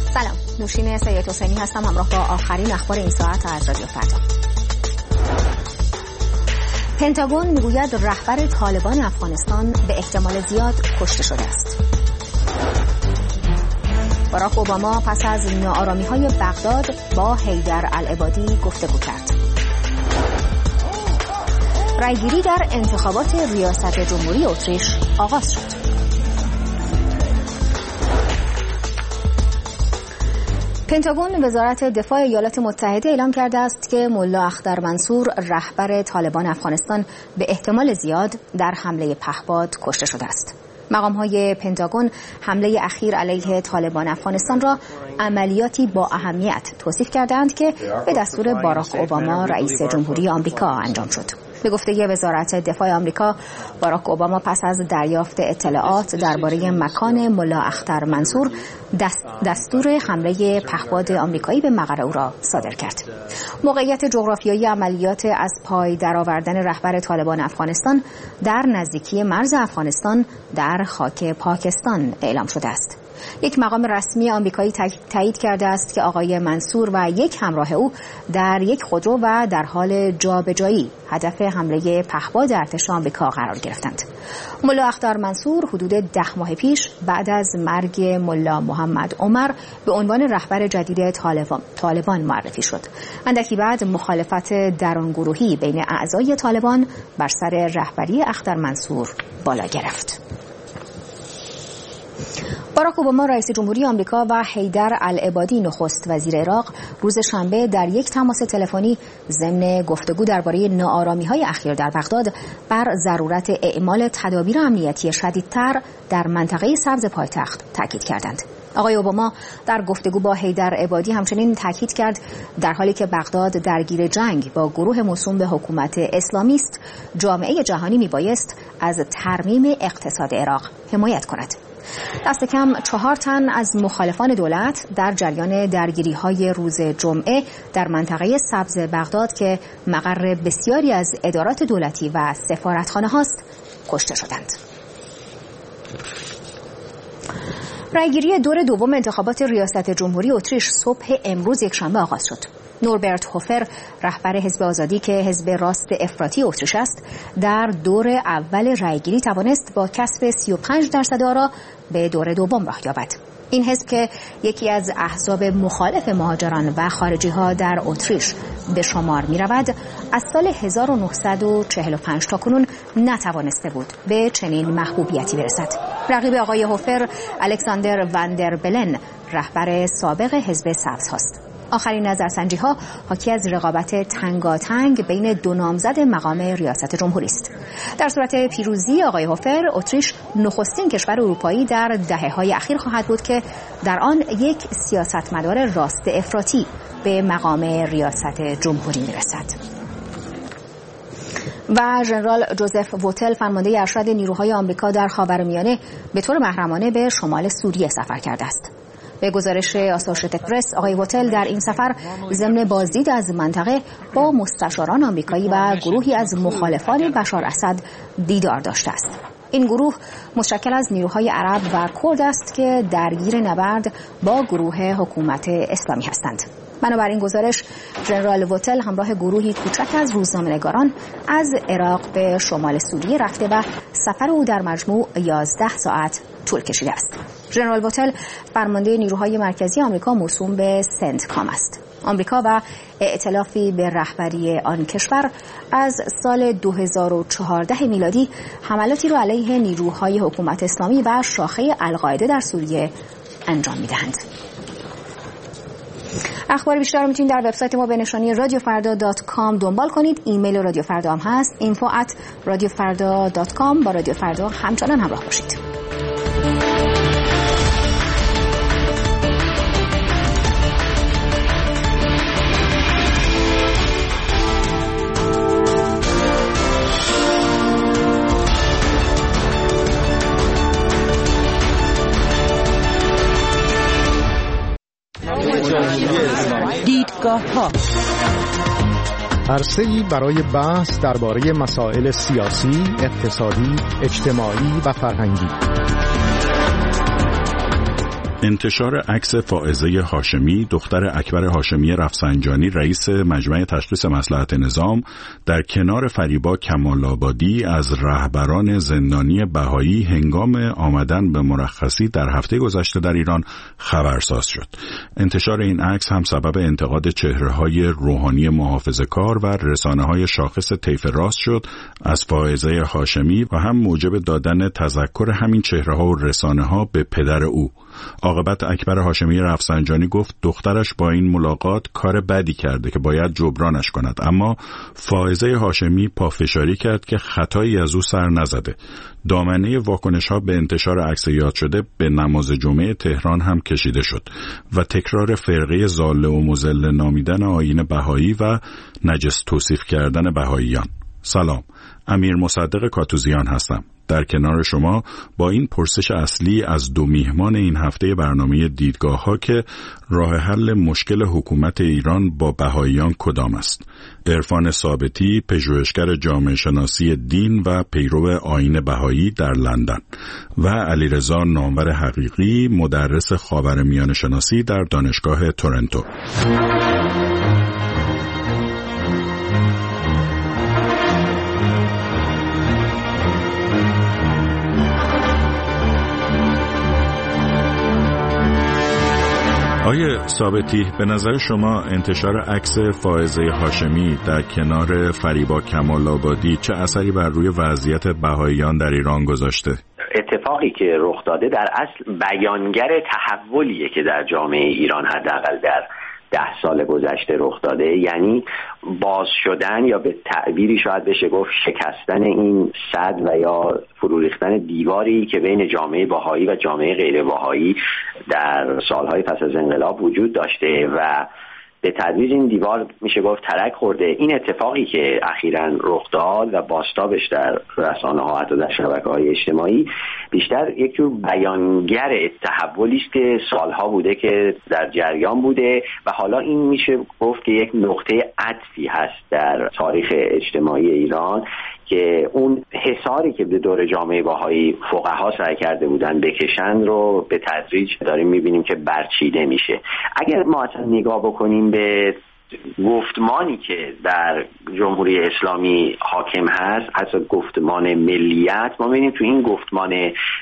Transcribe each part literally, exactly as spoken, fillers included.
سلام، نوشین سید حسینی هستم، همراه با آخرین اخبار این ساعت از رادیو فردا. پنتاگون میگوید رهبر طالبان افغانستان به احتمال زیاد کشته شده است. باراک اوباما پس از ناآرامی‌های بغداد با حیدر العبادی گفتگو کرد. رایگیری در انتخابات ریاست جمهوری اتریش آغاز شد. پنتاگون وزارت دفاع ایالات متحده اعلام کرده است که ملا اختر منصور رهبر طالبان افغانستان به احتمال زیاد در حمله پهپاد کشته شده است. مقام‌های پنتاگون حمله اخیر علیه طالبان افغانستان را عملیاتی با اهمیت توصیف کردند که به دستور باراک اوباما رئیس جمهوری آمریکا انجام شد. به گفته وزارت دفاع آمریکا، باراک اوباما پس از دریافت اطلاعات درباره مکان ملا اختر منصور دست دستور حمله پهپاد آمریکایی به مقر او را صادر کرد. موقعیت جغرافیایی عملیات از پای درآوردن رهبر طالبان افغانستان در نزدیکی مرز افغانستان در خاک پاکستان اعلام شده است. یک مقام رسمی آمریکایی تایید کرده است که آقای منصور و یک همراه او در یک خودرو و در حال جابجایی هدف حمله پهپاد ارتش آمریکا قرار گرفتند. ملا اختر منصور حدود ده ماه پیش بعد از مرگ ملا محمد عمر به عنوان رهبر جدید طالبان, طالبان معرفی شد. اندکی بعد مخالفت درونگروهی بین اعضای طالبان بر سر رهبری اختر منصور بالا گرفت. باراک اوباما رئیس جمهوری آمریکا و حیدر العبادی نخست وزیر عراق روز شنبه در یک تماس تلفنی ضمن گفتگو درباره ناآرامی‌های اخیر در بغداد بر ضرورت اعمال تدابیر امنیتی شدیدتر در منطقه سبز پایتخت تاکید کردند. آقای اوباما در گفتگو با حیدر عبادی همچنین تاکید کرد در حالی که بغداد درگیر جنگ با گروه موسوم به حکومت اسلامی است، جامعه جهانی میبایست از ترمیم اقتصاد عراق حمایت کند. دست کم چهار تن از مخالفان دولت در جریان درگیری‌های روز جمعه در منطقه سبز بغداد که مقر بسیاری از ادارات دولتی و سفارتخانه هاست کشته شدند. رایگیری دور دوم انتخابات ریاست جمهوری اتریش صبح امروز یکشنبه آغاز شد. نوربرت هوفر رهبر حزب آزادی که حزب راست افراطی اتریش است در دور اول رایگیری توانست با کسب سی و پنج درصد آرا به دور دوم راه یابد. این حزب که یکی از احزاب مخالف مهاجران و خارجی ها در اتریش به شمار می رود، از سال هزار و نهصد و چهل و پنج تا کنون نتوانسته بود به چنین محبوبیتی برسد. رقیب آقای هوفر الکساندر وندر بلن رهبر سابق حزب سبز هاست. آخرین نظرسنجی‌ها حاکی از رقابت تنگاتنگ بین دو نامزد مقام ریاست جمهوری است. در صورت پیروزی آقای هوفر، اتریش نخستین کشور اروپایی در دهه‌های اخیر خواهد بود که در آن یک سیاستمدار راست افراطی به مقام ریاست جمهوری می‌رسد. و ژنرال جوزف ووتل فرمانده ارشد نیروهای آمریکا در خاورمیانه به طور محرمانه به شمال سوریه سفر کرده است. به گزارش آسوشیتد پرس، آقای ووتل در این سفر ضمن بازدید از منطقه با مستشاران آمریکایی و گروهی از مخالفان بشار اسد دیدار داشته است. این گروه مشکل از نیروهای عرب و کرد است که درگیر نبرد با گروه حکومت اسلامی هستند. بنابراین گزارش، ژنرال ووتل همراه گروهی کوچک از روزنامه‌نگاران از عراق به شمال سوریه رفته و سفر او در مجموع یازده ساعت طول کشیده است. ژنرال ووتل فرمانده نیروهای مرکزی آمریکا موسوم به سنتکام است. آمریکا و ائتلافی به رهبری آن کشور از سال دو هزار و چهارده میلادی حملاتی را علیه نیروهای حکومت اسلامی و شاخه القاعده در سوریه انجام می‌دهند. اخبار بیشتر رو میتونید در وبسایت ما به نشانی رادیو فردا دات کام دنبال کنید. ایمیل رادیو فردا هم هست اینفو ات رادیو فردا دات کام. با رادیو فردا همچنان همراه باشید. دیدگاه ها عرصه‌ای برای بحث درباره مسائل سیاسی، اقتصادی، اجتماعی و فرهنگی. انتشار عکس فائزه هاشمی، دختر اکبر هاشمی رفسنجانی، رئیس مجمع تشخیص مصلحت نظام، در کنار فریبا کمال‌آبادی از رهبران زندانی بهایی هنگام آمدن به مرخصی در هفته گذشته در ایران خبرساز شد. انتشار این عکس هم سبب انتقاد چهره‌های روحانی محافظه‌کار و رسانه‌های شاخص طیف راست شد از فائزه هاشمی و هم موجب دادن تذکر همین چهره‌ها و رسانه‌ها به پدر او. عاقبت اکبر هاشمی رفسنجانی گفت دخترش با این ملاقات کار بدی کرده که باید جبرانش کند، اما فائزه هاشمی پافشاری کرد که خطایی از او سر نزده. دامنه واکنش‌ها به انتشار عکس یاد شده به نماز جمعه تهران هم کشیده شد و تکرار فرقه ضاله و مضل نامیدن آیین بهایی و نجس توصیف کردن بهاییان. سلام، امیر مصدق کاتوزیان هستم. در کنار شما با این پرسش اصلی از دو میهمان این هفته برنامه دیدگاه ها که راه حل مشکل حکومت ایران با بهاییان کدام است. عرفان ثابتی، پژوهشگر جامعه شناسی دین و پیرو آیین بهایی در لندن و علیرضا نامور حقیقی، مدرس خاورمیانه شناسی در دانشگاه تورنتو. آقای ثابتی، به نظر شما انتشار عکس فائزه هاشمی در کنار فریبا کمال‌آبادی چه اثری بر روی وضعیت بهاییان در ایران گذاشته؟ اتفاقی که رخ داده در اصل بیانگر تحولیه که در جامعه ایران حداقل در ده سال گذشته رخ داده، یعنی باز شدن یا به تعبیری شاید بشه گفت شکستن این سد و یا فرو ریختن دیواری که بین جامعه بهایی و جامعه غیر بهایی در سالهای پس از انقلاب وجود داشته و به تدریج این دیوار میشه گفت ترک خورده. این اتفاقی که اخیراً رخ داد و بازتابش در رسانه‌ها حتی در شبکه‌های اجتماعی بیشتر یک جور بیانگر تحولی است که سالها بوده که در جریان بوده و حالا این میشه گفت که یک نقطه عطفی هست در تاریخ اجتماعی ایران که اون حصاری که به دور جامعه بهایی فقها سعی کرده بودن بکشن رو به تدریج داریم میبینیم که برچیده میشه. اگر ما اصلا نگاه بکنیم به گفتمانی که در جمهوری اسلامی حاکم هست، حتی گفتمان ملیت، ما ببینیم تو این گفتمان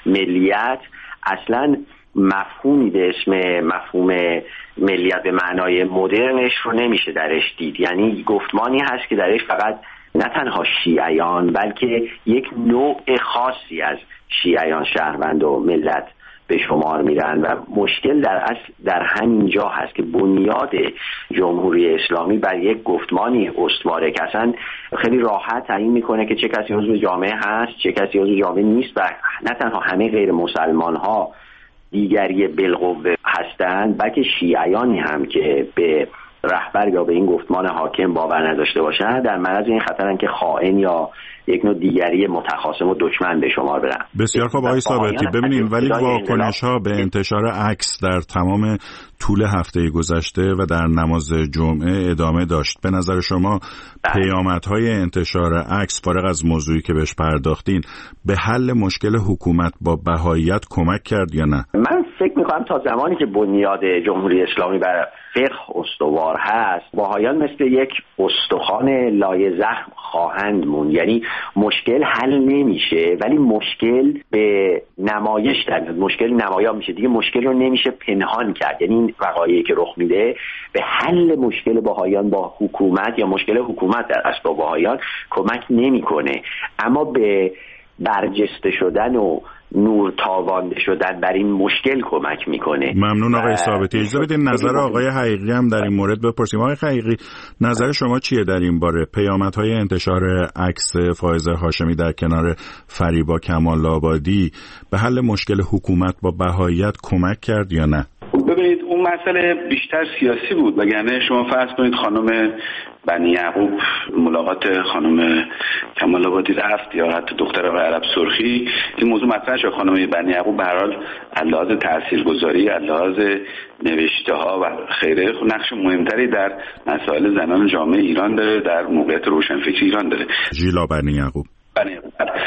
ملیت اصلا مفهومی به اسم مفهوم ملیت به معنای مدرنش رو نمیشه درش دید. یعنی گفتمانی هست که درش فقط نه تنها شیعیان بلکه یک نوع خاصی از شیعیان شهروند و ملت به شمار میرن و مشکل در اصل در همین جا هست که بنیاد جمهوری اسلامی بر یک گفتمانی استواره که اصلا خیلی راحت تعیین میکنه که چه کسی عضو جامعه هست، چه کسی عضو جامعه نیست و نه تنها همه غیر مسلمان ها دیگری بالقوه هستند بلکه شیعیانی هم که به رهبر یا به این گفتمان حاکم باور نداشته باشند در معرض این خطرن که خائن یا یک نوع دیگری متخاصم و دشمن به شمار برن. بسیار خوب آقای ثابتی، ببینید ولی واکنش‌ها به انتشار عکس در تمام طول هفته گذشته و در نماز جمعه ادامه داشت. به نظر شما پیامدهای انتشار عکس فارغ از موضوعی که بهش پرداختین به حل مشکل حکومت با بهاییت کمک کرد یا نه؟ من فکر می‌کنم تا زمانی که بنیاد جمهوری اسلامی بر فقه استوار هست، بهاییان مثل یک استخوان لای زخم خواهند موند. یعنی مشکل حل نمیشه ولی مشکل به نمایش در مشکل نمایان میشه دیگه. مشکل رو نمیشه پنهان کرد. یعنی این وقایعی که رخ میده به حل مشکل بهاییان با حکومت یا مشکل حکومت در اصل با بهاییان کمک نمیکنه، اما به برجسته شدن و نور تابانده شدن بر این مشکل کمک میکنه. ممنون آقای ثابتی. اجازه بدین نظر آقای حقیقی هم در این مورد بپرسیم. آقای حقیقی، نظر شما چیه در این باره؟ پیامدهای انتشار عکس فائزه هاشمی در کنار فریبا کمال‌آبادی به حل مشکل حکومت با بهاییت کمک کرد یا نه؟ ببینید اون مسئله بیشتر سیاسی بود، وگرنه شما فرض کنید خانم بنی یعقوب ملاقات خانم کمال‌آبادی رفت یا حتی دختر آقای عرب سرخی، این موضوع مطرح شد. خانم بنی یعقوب به هر حال از لحاظ تاثیرگذاری، از لحاظ نوشته‌ها و خیره نقش مهمتری در مسائل زنان جامعه ایران داره، در موقعیت روشنفکری ایران داره. ژیلا بنی یعقوب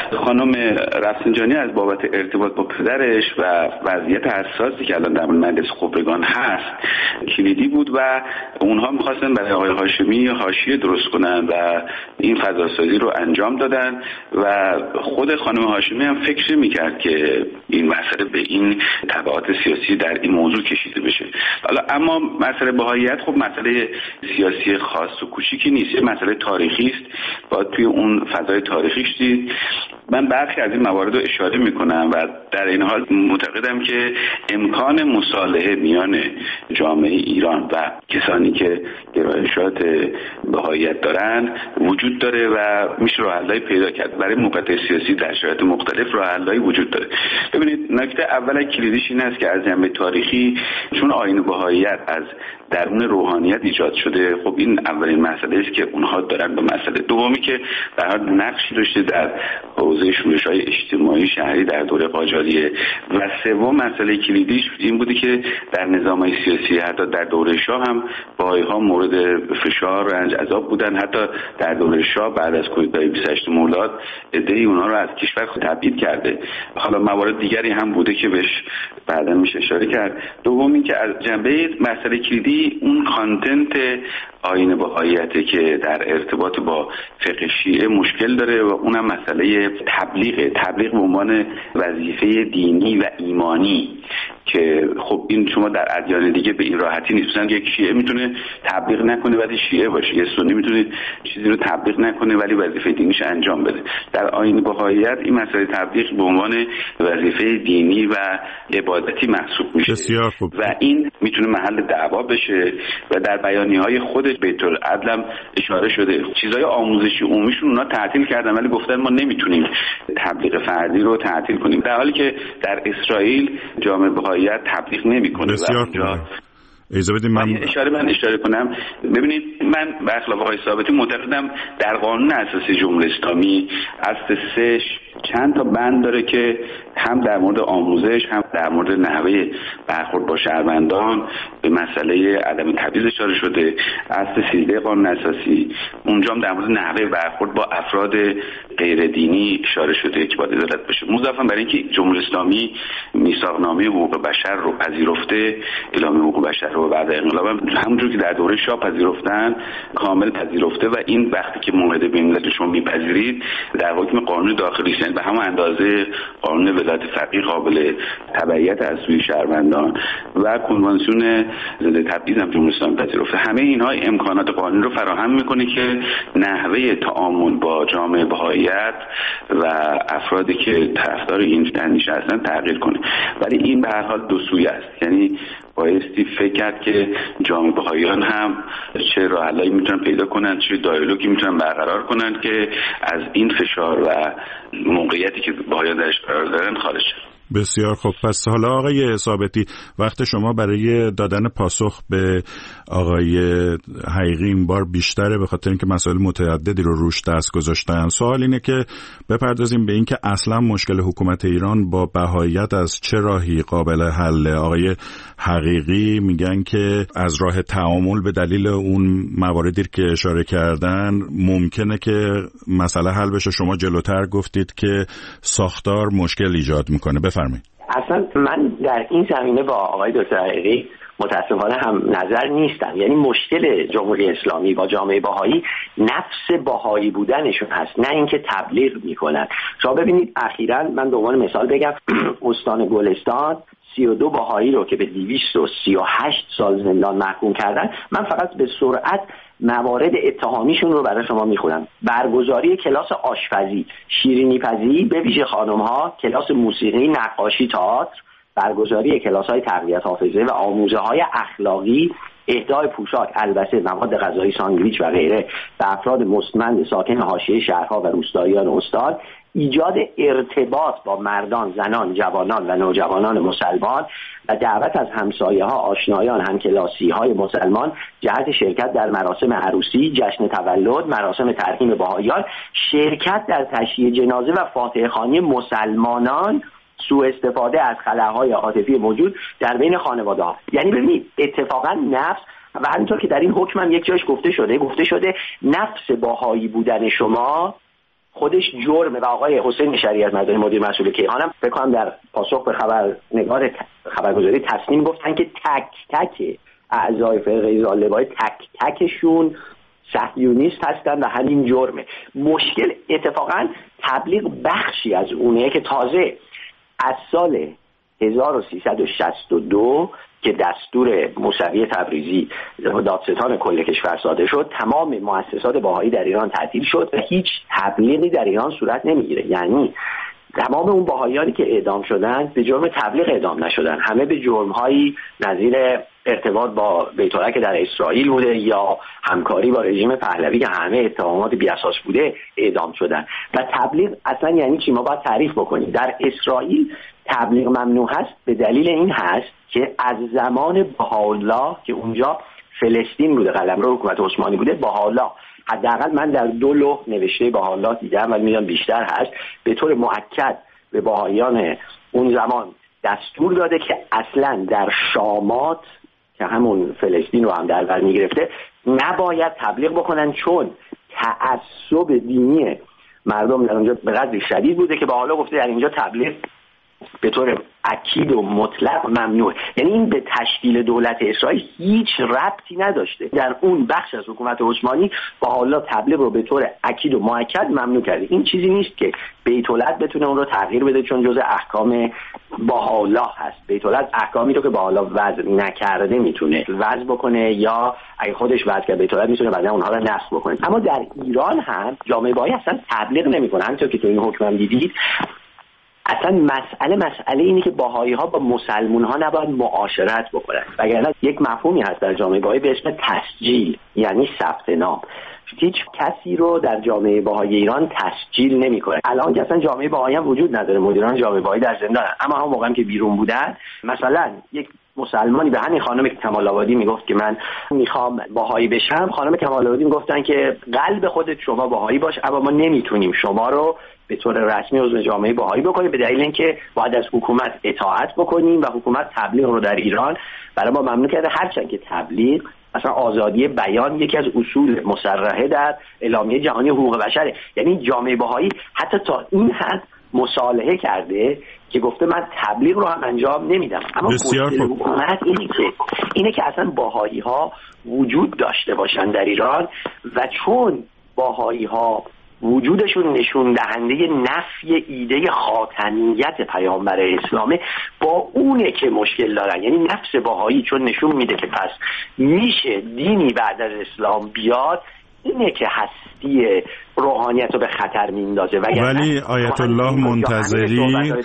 خانم رفسنجانی از بابت ارتباط با پدرش و وضعیت حساسی که الان در مجلس خبرگان هست کلیدی بود و اونها می‌خواستن برای آقای هاشمی حاشیه درست کنن و این فضاسازی رو انجام دادن و خود خانم هاشمی هم فکر می‌کرد که این مسئله به این تبعات سیاسی در این موضوع کشیده بشه. حالا اما مسئله بهاییت خب مسئله سیاسی خاص و کوچیکی نیست، یه مسئله تاریخی است. باید توی اون فضای تاریخیش دید. من برخی از این موارد رو اشاره میکنم و در این حال معتقدم که امکان مصالحه میان جامعه ایران و کسانی که گرایشات بهاییت دارن وجود داره و میشه راه حل‌های پیدا کرد. برای موقعیت سیاسی در شرایط مختلف راه حل‌هایی وجود داره. ببینید نکته اول کلیدیش این است که از جنبه تاریخی چون آیین بهاییت از درون روحانیت ایجاد شده، خب این اولین مسئله است که اونها دارن به مسئله. دومی که در حال نقشی داشته در حوزه شورش‌های اجتماعی شهری در دوره قاجاریه و سوم مسئله کلیدیش این بوده که در نظام‌های سیاسی حتی در دوره شاه هم بهائی‌ها مورد فشار و رنج عذاب بودن. حتی در دوره شاه بعد از کودتای بیست و هشت مرداد عده‌ای اونها رو از کشور تبعید کرده. حالا موارد دیگری هم بوده که بهش بعدا میشه اشاره کرد. دومی که از جنبه مسئله کلیدی اون کانتنت آیین بهاییته که در ارتباط با فقه شیعه مشکل داره و اونم مسئله تبلیغ تبلیغ به عنوان وظیفه دینی و ایمانی که خب این شما در ادیان دیگه به این راحتی نیست. مثلا یک شیعه میتونه تبلیغ نکنه ولی شیعه باشه، یه سنی میتونه چیزی رو تبلیغ نکنه ولی وظیفه دینیش انجام بده. در آیین بهاییت این مسئله تبلیغ به عنوان وظیفه دینی و عبادتی محسوب میشه و این میتونه محل دعوا بشه و در بیانیه‌های خودش بیت العدل اشاره شده. چیزای آموزشی عمومیشون اونا تعطیل کردن ولی گفتن ما نمیتونیم تبلیغ فردی رو تعطیل کنیم، در حالی که در اسرائیل جامعه بهاییت تبلیغ نمیکنه. بسیار اجازه بدید من اشاره من اشاره کنم. ببینید من به خلاف آقای ثابتی معتقدم در قانون اساسی جمهوری اسلامی اصل سه چند تا بند داره که هم در مورد آموزش هم در مورد نحوه برخورد با شهروندان به مسئله عدم تبعیض اشاره شده. اصل سیزده قانون اساسی اونجا هم در مورد نحوه برخورد با افراد غیر دینی اشاره شده که باید عدالت بشه. مضافاً بر اینکه جمهوری اسلامی میثاقنامه حقوق بشر رو پذیرفته، اعلامیه حقوق بشر رو بعد انقلاب هم همونجور که در دوره شاه پذیرفتن کامل پذیرفته و این وقتی که معاهده بین الملل شما میپذیرید در حکم قانون داخلی است، به همون اندازه قانون ولایت فقیه قابل تبعیت از سوی شهروندان و کنوانسیون ضد تبعیض هم جمهوری اسلامی پذیرفته. همه اینها امکانات قانونی رو فراهم میکنه که نحوه تعامل با جامعه بهاییت و افرادی که طرفدار این اندیشه هستن تغییر کنه، ولی این به هر حال دو سویه است. یعنی بایستی فکر کرد که جامعه بهائیان هم چه راه حلایی میتونن پیدا کنن، چه دیالوگی میتونن برقرار کنن که از این فشار و موقعیتی که بهائیان درش قرار دارن خارج شن. بسیار خوب. پس حالا آقای ثابتی وقت شما برای دادن پاسخ به آقای حقیقی این بار بیشتره به خاطر اینکه مسائل متعددی رو روش دست گذاشتن. سوال اینه که بپردازیم به اینکه اصلا مشکل حکومت ایران با بهاییت از چه راهی قابل حل. آقای حقیقی میگن که از راه تعامل به دلیل اون مواردی که اشاره کردن ممکنه که مسئله حل بشه. شما جلوتر گفتید که ساختار مشکل ایجاد میکنه. بفرمایید. اصلا من در این زمینه با آقای دکتر حقیقی متاسفانه هم نظر نیستم. یعنی مشکل جمهوری اسلامی با جامعه بهایی نفس بهایی بودنشون هست، نه اینکه تبلیغ میکنن. شما ببینید اخیراً من به عنوان مثال بگم استان گلستان سی و دو بهایی رو که به دویست و سی و هشت سال زندان محکوم کردن، من فقط به سرعت موارد اتهامیشون رو برای شما میخونم. برگزاری کلاس آشپزی، شیرینی پزی به ویژه خانم‌ها، کلاس موسیقی، نقاشی، تئاتر، برگزاری کلاس‌های تقویت حافظه و آموزه‌های اخلاقی، اهدای پوشاک، البسه، مواد غذایی، ساندویچ و غیره به افراد مستمند ساکن حاشیه شهرها و روستاییان استان، ایجاد ارتباط با مردان، زنان، جوانان و نوجوانان مسلمان و دعوت از همسایه‌ها، آشنایان، همکلاسی‌های مسلمان جهت شرکت در مراسم عروسی، جشن تولد، مراسم ترحیم بهائیان، شرکت در تشییع جنازه و فاتحه خوانی مسلمانان، سوء استفاده از خلاهای عاطفی موجود در بین خانواده‌ها. یعنی ببینید اتفاقا نفس و همینطور که در این حکم هم یک جایش گفته شده گفته شده نفس بهایی بودن شما خودش جرمه و آقای حسین شریعت مدنی مدیر مسئول کیهان هم فکر کنم در پاسخ به خبرنگار خبرگزاری تصنیم گفتن که تک تک اعضای فرقه ظالبای تک تکشون صهیونیست هستن و همین جرمه. مشکل اتفاقا تبلیغ بخشی از اونه که تازه از سال هزار و سیصد و شصت و دو که دستور موسوی تبریزی دادستان کل کشور صادر شد، تمام مؤسسات بهایی در ایران تعطیل شد و هیچ تبلیغی در ایران صورت نمیگیره. یعنی تمام اون بهاییانی که اعدام شدن به جرم تبلیغ اعدام نشدن، همه به جرم‌هایی نظیر ارتباط با بیت الله که در اسرائیل بوده یا همکاری با رژیم پهلوی که همه اتهامات بی‌اساس بوده اعدام شدن. و تبلیغ اصلا یعنی چی؟ ما باید تعریف بکنیم. در اسرائیل تبلیغ ممنوع هست به دلیل این هست که از زمان بهاءالله که اونجا فلسطین بوده، قلمرو حکومت عثمانی بوده، بهاءالله حداقل من در دو لوح نوشته بهاءالله دیدم ولی میدونم بیشتر هست، به طور مؤکد به بهاییان اون زمان دستور داده که اصلا در شامات که همون فلسطین رو هم در بر میگرفته نباید تبلیغ بکنن، چون تعصب دینی مردم در اونجا به قدری شدید بوده که بهاءالله گفته در اینجا تبلیغ به طور اکید و مطلق ممنوع. یعنی این به تشکیل دولت اسرائیل هیچ ربطی نداشته. در اون بخش از حکومت عثمانی بهاءالله تبلیغ رو به طور اکید و مؤکد ممنوع کرده. این چیزی نیست که بیت الله بتونه اون رو تغییر بده چون جزء احکام بهاءالله هست. بیت الله احکامی رو که بهاءالله وضع نکرده میتونه وضع بکنه یا اگه خودش وضع کرده بیت الله میتونه بعدا اونها رو نسخ بکنه. اما در ایران هم جامعه بهایی اصلا تبلیغ نمیکنه. همونطور که تو این حکم هم دیدید، اصلا مسئله مسئله اینه که بهایی ها با مسلمون ها نباید معاشرت بکنن. وگرنه یک مفهومی هست در جامعه بهایی به اسم تسجیل، یعنی ثبت نام. هیچ کسی رو در جامعه بهایی ایران تسجیل نمیکنه. الان که اصلا جامعه بهایی هم وجود نداره، مدیران جامعه بهایی در زندان، اما هم موقعی که بیرون بودن مثلا یک مسلمانی به همین خانم کمال آبادی میگفت که من میخوام بهایی بشم، خانم کمال آبادی میگفتن که قلب خودت شما بهایی باش، اما ما نمیتونیم شما رو به طور رسمی عضو جامعه بهایی بکنیم به دلیل اینکه باید از حکومت اطاعت بکنیم و حکومت تبلیغ رو در ایران برای ما ممنوع کرده. هرچند که تبلیغ مثلا آزادی بیان یکی از اصول مصرحه در اعلامیه جهانی حقوق بشره. یعنی جامعه بهایی حتی تا این حد مصالحه کرده که گفته من تبلیغ رو هم انجام نمیدم. اما مشکل حکومت اینه که اینه که اصلا بهایی ها وجود داشته باشن در ایران و چون بهایی ها وجودشون نشون دهنده نفی ایده خاتمیت پیامبر اسلامه، با اونه که مشکل دارن. یعنی نفس بهایی چون نشون میده که پس میشه دینی بعد از اسلام بیاد، اینه که هستی روحانیت رو به خطر میندازه. ولی آیت الله منتظری،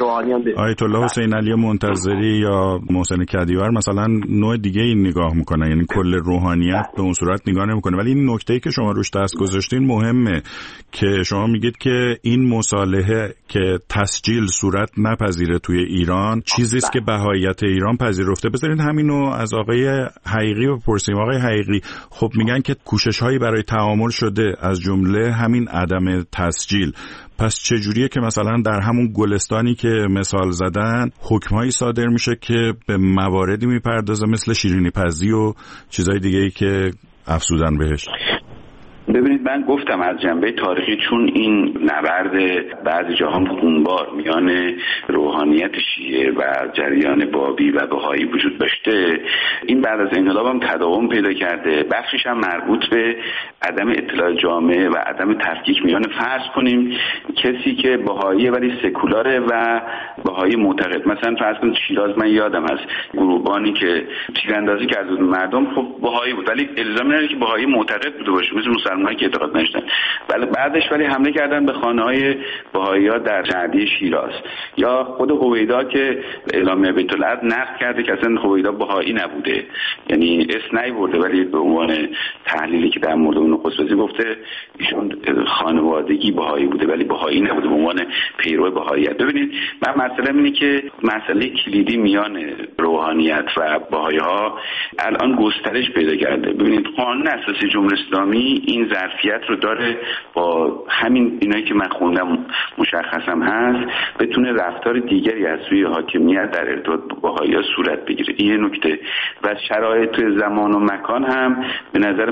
آیت الله حسین علی منتظری یا محسن کدیور مثلا نوع دیگه این نگاه میکنه، یعنی کل روحانیت به اون صورت نگاه نمیکنه. ولی این نکته‌ای که شما روش دست گذاشتین مهمه که شما میگید که این مصالحه که تسجیل صورت نپذیره توی ایران چیزی است که بهاییت ایران پذیرفته. بذارین همینو از آقای حقیقی بپرسیم. آقای حقیقی، خب میگن که کوشش‌هایی برای تعامل شده از جمله همین عدم تسجیل. پس چجوریه که مثلا در همون گلستانی که مثال زدن حکمایی صادر میشه که به مواردی میپردازه مثل شیرینی پزی و چیزای دیگه‌ای که افزودن بهش؟ ببینید من گفتم از جنبه تاریخی چون این نبرد بعضی جاها خونبار میان روحانیت شیعه و جریان بابی و بهایی وجود داشته، این بعد از انقلاب هم تداوم پیدا کرده. بخشش هم مربوط به عدم اطلاع جامعه و عدم تفکیک میان فرض کنیم کسی که بهاییه ولی سکولاره و بهایی معتقد. مثلا فرض کنید شیراز، من یادم از گروهبانی که تیراندازی کرده بود مردم، خب بهایی بود ولی الزامی نداره که بهایی معتقد بوده باشه، مثل مسلمان‌ها که اعتقاد نداشتن. ولی بعدش ولی حمله کردن به خانه‌های بهایی‌ها در جعدی شیراز. یا خود هویدا که اعلامیه بیت العدل نقد کرده که اصلا هویدا بهایی نبوده، یعنی اسم نیورده ولی به عنوان تحلیلی که در مورد اون نخست گفته ایشون خانوادگی بهایی بوده ولی بهایی نبوده به عنوان پیرو بهاییت. ببینید من مسئله اینه که مسئله کلیدی میان روحانیت و بهایی‌ها الان گسترش پیدا کرده. ببینید قانون اساسی جمهوری اسلامی این ظرفیت رو داره با همین اینایی که من خوندم مشخصم هست بتونه رفتار دیگری از سوی حاکمیت در ارتباط با بهایی‌ها صورت بگیره. این نکته و شرایط زمان و مکان هم به نظر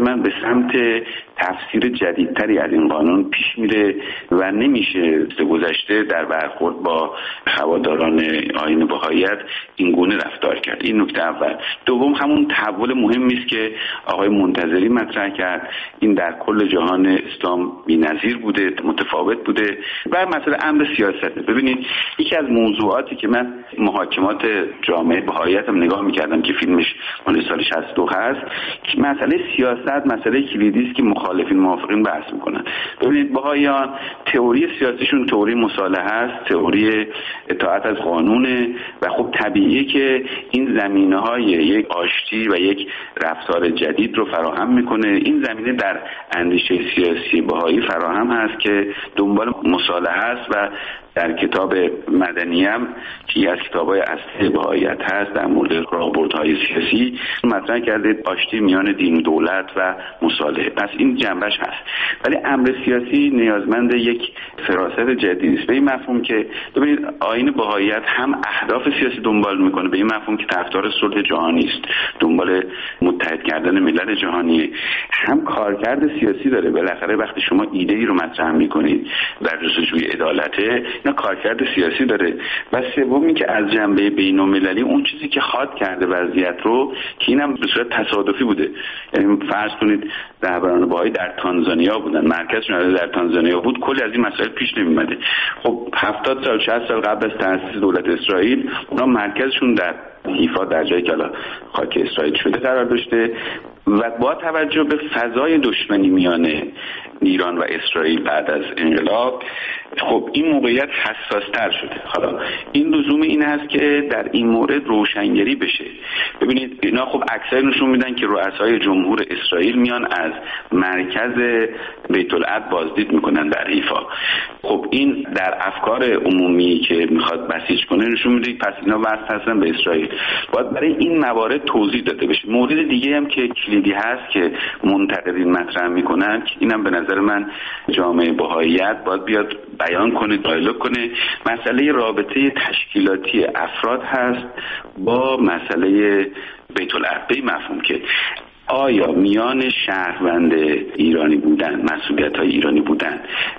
من به سمت تفسیر جدیدتری از این قانون پیش میره و نمیشه گذشته در برخورد با هواداران آیین بهائیت این گونه رفتار کرد. این نکته اول. دوم همون تحول مهمی است که آقای منتظری مطرح کرد. این در کل جهان اسلام بی‌نظیر بوده، متفاوت بوده. و مسئله امر سیاست. ببینید یکی از موضوعاتی که من محاکمات جامعه بهائیت هم نگاه می‌کردم که فیلمش مال سال شصت و دو هست، که مسئله سیاست مسئله کلیدی است که مخالفین موافقین بحث می‌کنن. ببینید بهائیان تئوری سیاسیشون تئوری مصالحه است، تئوری اطاعت از قانونه و خب طبیعیه که این زمینه‌های یک آشتی و یک رفتار جدید رو فراهم میکنه. این زمینه در اندیشه سیاسی بهایی فراهم هست که دنبال مصالحه است و در کتاب مدنیم که از کتاب‌های اصلی بهائیت هست در مورد راهبردهای سیاسی مطرح کرده آشتی میان دین و دولت و مصالحه. پس این جنبش هست. ولی امر سیاسی نیازمند یک فراست جدید است. به این مفهوم که ببینید آیین بهائیت هم اهداف سیاسی دنبال میکنه، به این مفهوم که طرفدار صلح جهانی است، دنبال متحد کردن ملت جهانی، هم کارکرد سیاسی داره. بالاخره وقتی شما ایده ای رو مطرح میکنید در جستجوی عدالته، نه کارکرد سیاسی داره. و سومی که از جنبه بین‌المللی اون چیزی که خاط کرده وضعیت رو که اینم به صورت تصادفی بوده، یعنی فرض کنید رهبران بهایی در تانزانیا بودن، مرکزشون در تانزانیا بود، کلی از این مسائل پیش نمی‌اومده. خب هفتاد سال شصت سال قبل از تأسیس دولت اسرائیل اونا مرکزشون در حیفا در جایی که الان خاک اسرائیل شده قرار داشته و با توجه به فضای دشمنی میان ایران و اسرائیل بعد از انقلاب خب این موقعیت حساس‌تر شده. حالا این لزوم این هست که در این مورد روشنگری بشه. ببینید اینا خب اکثر نشون میدن که رؤسای جمهور اسرائیل میان از مرکز بیت العدل بازدید میکنن در حیفا. خب این در افکار عمومی که میخواد بسیج کنه نشون میده پس اینا وصل هستن به اسرائیل. باید برای این موارد توضیح داده بشه. مورد دیگه هم که کلیدی هست که منتقدین مطرح میکنن، اینم به نظر من جامعه بهائیت باید بیاد بیان کنه، دیالوگ کنه، مسئله رابطه تشکیلاتی افراد هست با مسئله بیت العدل. به مفهوم که آیا میان شهروند ایرانی بودن، مسئولیت‌های ایرانی بودن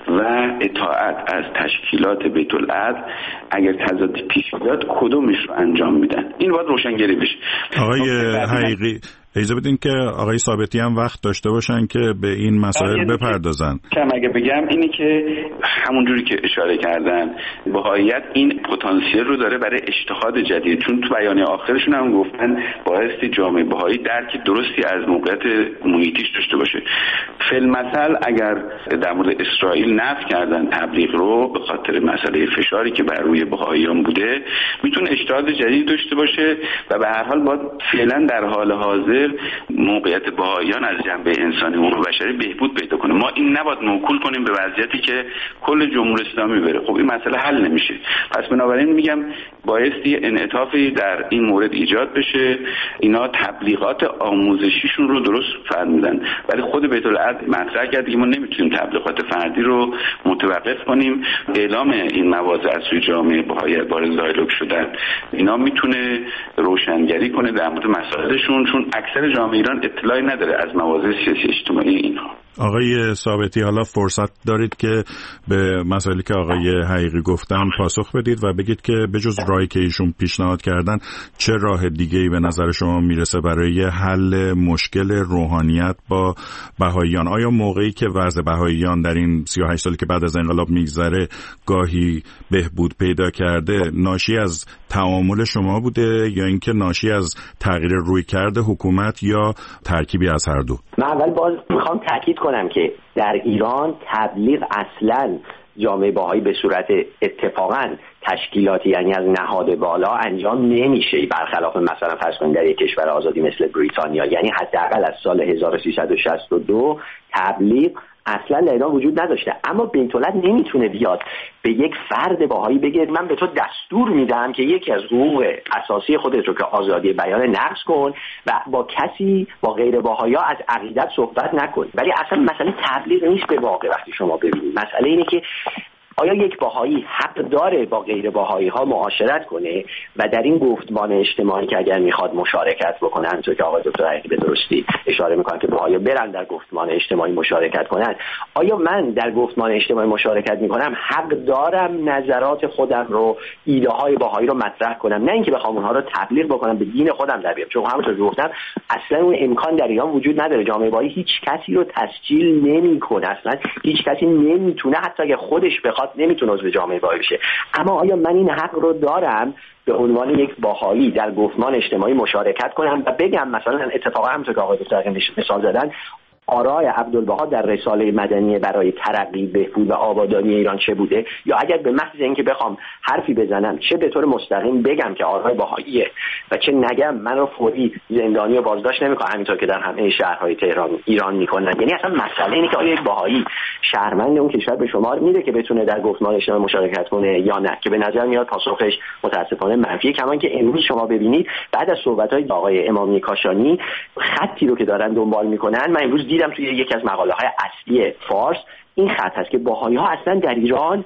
و اطاعت از تشکیلات بیت العدل اگر تضاد پیش بیاد کدومش رو انجام میدن؟ این باید روشنگری بشه. آقای حقیقی اجازه بدین که آقای ثابتی هم وقت داشته باشن که به این مسائل بپردازن. کم اگه بگم اینی که همونجوری که اشاره کردن بهائیت این پتانسیل رو داره برای اجتهاد جدید، چون تو بیانیه آخرشون هم گفتن بایستی جامعه بهایی درک درستی از موقعیت محیطیش داشته باشه. فی‌المثل اگر در مورد اسرائیل نفی کردن تبلیغ رو به خاطر مسئله فشاری که بر روی بهائیان بوده، میتونه اجتهاد جدید داشته باشه و به هر حال باید فعلا در حال حاضر موقعیت بهائیان از جنبه انسانی و بشری بهبود پیدا کنه. ما این نباید موکول کنیم به وضعیتی که کل جمهوری اسلامی بره. خب این مسئله حل نمیشه. پس بنابراین میگم بایستی انعطافی در این مورد ایجاد بشه. اینا تبلیغات آموزشیشون رو درست فرمودن، ولی خود بیت العدل مطرح کرد که ما نمیتونیم تبلیغات فردی رو متوقف کنیم. اعلام این مواضع از سوی جامعه بهایی وارد دیالوگ شدن، اینا میتونه روشنگری کنه در مورد مسائلشون، چون اکثر جامعه ایران اطلاعی نداره از مواضع سیاسی اجتماعی اینها. آقای ثابتی حالا فرصت دارید که به مسائلی که آقای حقیقی گفتن پاسخ بدید و بگید که بجز راهی که ایشون پیشنهاد کردن چه راه دیگه‌ای به نظر شما میرسه برای حل مشکل روحانیت با بهائیان؟ آیا موقعی که وضع بهائیان در این سی و هشت سالی که بعد از انقلاب میگذره گاهی بهبود پیدا کرده، ناشی از تعامل شما بوده یا اینکه ناشی از تغییر رویکرد حکومت یا ترکیبی از هر دو؟ من اول باز میخوام تاکید کنم که در ایران تبلیغ اصلاً جامعه بهایی به صورت اتفاقاً تشکیلاتی یعنی از نهاد بالا انجام نمیشه، برخلاف مثلا فرض کنید در یک کشور آزادی مثل بریتانیا. یعنی حداقل از سال هزار و سیصد و شصت و دو تبلیغ اصلا در ایران وجود نداشته. اما بیت العدل نمیتونه بیاد به یک فرد بهایی بگه من به تو دستور میدم که یکی از حقوق اساسی خودت رو که آزادی بیان نقض کن و با کسی با غیر بهائی‌ها از عقیدت صحبت نکن. ولی اصلا مسئله تبلیغ نیست به واقع. وقتی شما ببینید مسئله اینه که آیا یک بهایی حق داره با غیر بهایی ها معاشرت کنه و در این گفتمان اجتماعی که اگر میخواد مشارکت بکنه، همونطور که آقای دکتر حقیقی به درستی اشاره میکنن که بهایی برن در گفتمان اجتماعی مشارکت کنن، آیا من در گفتمان اجتماعی مشارکت میکنم حق دارم نظرات خودم رو، ایده های بهایی رو مطرح کنم، نه اینکه بخوام اونها رو تبلیغ بکنم، به دین خودم در بیارم؟ چون همونطور که گفتم اصلا اون امکان در ایران وجود نداره. جامعه بهایی هیچ کسی رو تسجیل نمیکنه، اصلا هیچ کسی نمیتونه، حتی اگه خودش بخواد نمیتونه عضو جامعه بهایی بشه. اما آیا من این حق رو دارم به عنوان یک بهایی در گفتمان اجتماعی مشارکت کنم و بگم مثلا اتفاقا همونطور که آقای دکتر مثال زدن، آرای عبدالبها در رساله مدنی برای ترقی، بهبود و آبادانی ایران چه بوده؟ یا اگر به محض اینکه بخوام حرفی بزنم چه به طور مستقیم بگم که آرای بهاییه و چه نگم من رو فوری زندانی و بازداشت نمیکنه، همینطور که در همه شهرهای تهران ایران میکنن. یعنی اصلا مسئله اینه که آیا یک بهایی شهروند اون کشور به شمار میده که بتونه در گفتمان اجتماعی مشارکت کنه یا نه؟ که به نظر میاد پاسخش متاسفانه منفیه. کمان که امروز شما ببینید بعد از صحبت‌های آقای امامی کاشانی خطی رو که دارن دنبال میکنن، من امروز دیدم توی یکی از مقاله‌های اصلی فارس این خط هست که بهایی‌ها اصلا در ایران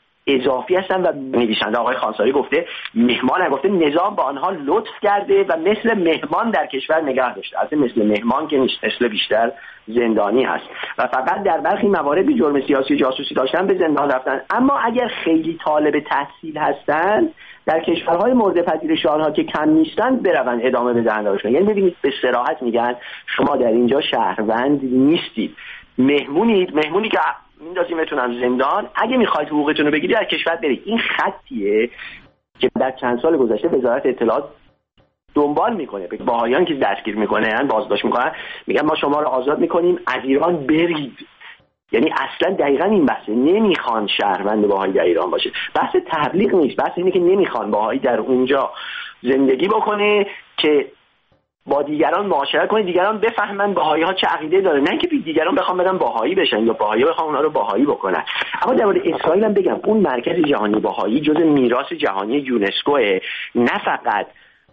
اضافی هستن و نویسنده آقای خانساری گفته مهمان، گفته نظام با آنها لطف کرده و مثل مهمان در کشور نگه داشته. اصلا مثل مهمان که نیست، مثل بیشتر زندانی هست و فقط در برخی موارد به جرم سیاسی و جاسوسی داشتن به زندان رفتن. اما اگر خیلی طالب تحصیل هستن در کشورهای مورد پذیرش آنها که کم نیستن بروند ادامه بدن داشتن. یعنی ببینید به صراحت میگن شما در اینجا شهروند نیستید، مهمونید، مهمونی که میندازیمتون زندان، اگه میخواید حقوقتون رو بگیرید در کشور برید. این خطیه که در چند سال گذشته وزارت اطلاعات دنبال میکنه، بهاییان که دستگیر میکنن، بازداشت میکنن، میگن ما شما رو آزاد میکنیم از ایران برید. یعنی اصلا دقیقاً این بحثه، نمیخوان شهروند بهایی در ایران باشه. بحث تبلیغ نیست، بحث اینه که نمیخوان بهایی در اونجا زندگی بکنه که با دیگران معاشرت کنه، دیگران بفهمن بهایی ها چه عقیده داره، نه که دیگران بخوام بدن بهایی بشن یا بهایی بخوام اونها رو بهایی بکنن. اما در مورد اسرائیل هم بگم اون مرکز جهانی بهایی جزء میراث جهانی یونسکو، نه فقط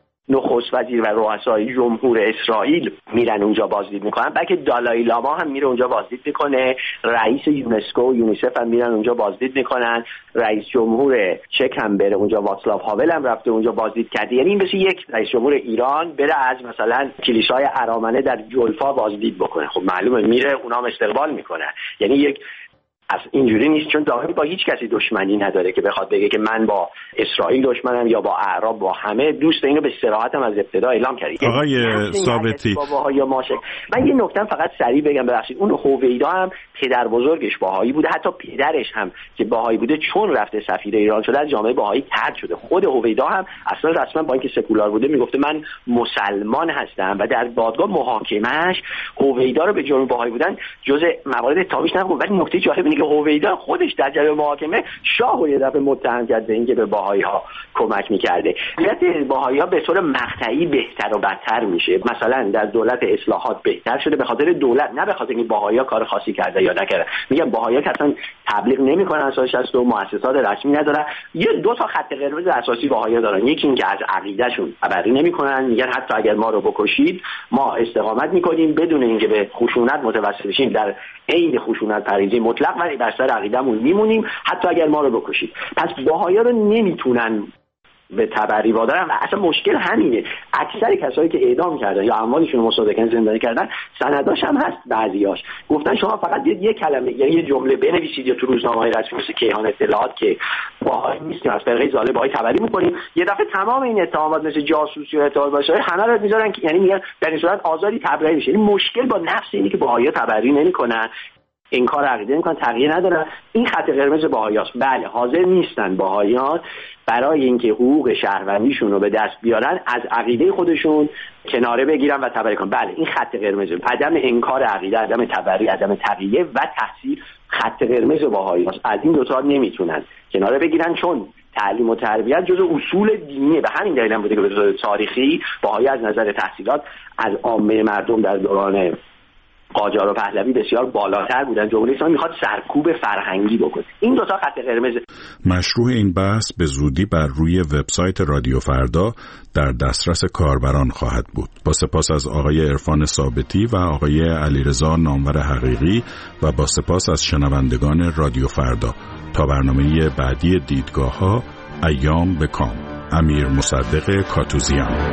نخست وزیر و رؤسای جمهور اسرائیل میرن اونجا بازدید میکنن، بلکه دالای لاما هم میره اونجا بازدید میکنه، رئیس یونسکو و یونیسف هم میرن اونجا بازدید میکنن، رئیس جمهور چک هم بره اونجا، واتسلاو هاول هم رفته اونجا بازدید کرده. یعنی این مثل یک رئیس جمهور ایران بره از مثلا کلیسای ارامنه در جلفا بازدید بکنه. خب معلومه میره اونام استقبال میکنن. یعنی یک از اینجوری نیست، چون داخلی با هیچ کسی دشمنی نداره که بخواد بگه که من با اسرائیل دشمنم یا با اعراب، با همه دوست. اینو به صراحت هم از ابتدا اعلام کرد. آقای ثابتی، من یه نکته فقط سریع بگم ببخشید، اون هویدا هم پدر بزرگش بهایی بوده، حتی پدرش هم که بهایی بوده چون رفته سفیر ایران شده از جامعه بهایی طرد شده. خود هویدا هم اصلا رسما با اینکه سکولار بوده میگفته من مسلمان هستم و در دادگاه محاکمه‌اش هویدا رو به جرم بهایی بودن جزء موارد اتهامش نگفت. ولی نکته جالب اینه که هویدا خودش در جریان محاکمه شاه رو یه دفعه متهم کرد به اینکه به بهایی‌ها کمک می‌کرده. البته بهایی‌ها به طور مقطعی بهتر و بدتر میشه، مثلا در دولت اصلاحات بهتر شده به خاطر دولت، نه به خاطر اینکه بهایی‌ها کار خاصی کرده یا نکرده. میگم بهایی‌ها که اصلا تبلیغ نمی‌کنن، اساسش هست و مؤسسات رسمی ندارن. یه دو تا خط قرمز اساسی بهایی‌ها دارن، یکی اینکه از عقیدهشون خبری نمی‌کنن، میگن حتی اگر ما رو بکشید ما استقامت می‌کنیم بدون اینکه به خشونت متوسل بشیم، در عین خشونت پریزی مطلق ولی بر سر عقیده‌مون میمونیم حتی اگر ما رو بکشید. پس بهایی‌ها رو نمیتونن به تبری وادارن و اصلا مشکل همینه. اکثر کسایی که اعدام کردن یا اموالشون رو مصادقه زندانی کردن سنداش هم هست، بعضیاش گفتن شما فقط یه کلمه یا یه جمله بنویسید یا تو روزنامه‌های رسمی مثل کیهان اطلاعات که باهایی نیستیم از فرقه ظالم باهایی تبری می‌کنیم، یه دفعه تمام این اتهامات مثل جاسوسی و اطلاعات باشه همه رو میذارن، یعنی میگن در این صورت آزادی تبری میشه. یعنی مشکل با نفس اینه که باهایی تبری نمی‌کنن، انکار عقیده میکنن، تغییر ندارن. این خط قرمز بهاییاست. بله حاضر نیستن بهاییان برای اینکه حقوق شهروندیشون رو به دست بیارن از عقیده خودشون کناره بگیرن و تبری کنن. بله این خط قرمز، عدم انکار عقیده، عدم تبری، عدم تغییر و تحصیل خط قرمز بهاییاست. از این دو تا نمیتونن کناره بگیرن، چون تعلیم و تربیت جزء اصول دینیه. به همین دلیل هم بوده که به طور تاریخی بهایی از نظر تحصیلات از عامه مردم در دوران قاجار و پهلوی بسیار بالاتر بودن. جمهوری اسلامی میخواد سرکوب فرهنگی بکنه. این دو تا خط قرمز. مشروع این بحث به زودی بر روی وبسایت رادیو فردا در دسترس کاربران خواهد بود. با سپاس از آقای عرفان ثابتی و آقای علیرضا نامور حقیقی و با سپاس از شنوندگان رادیو فردا. تا برنامه بعدی دیدگاه‌ها، ایام به کام. امیر مصدق کاتوزیان.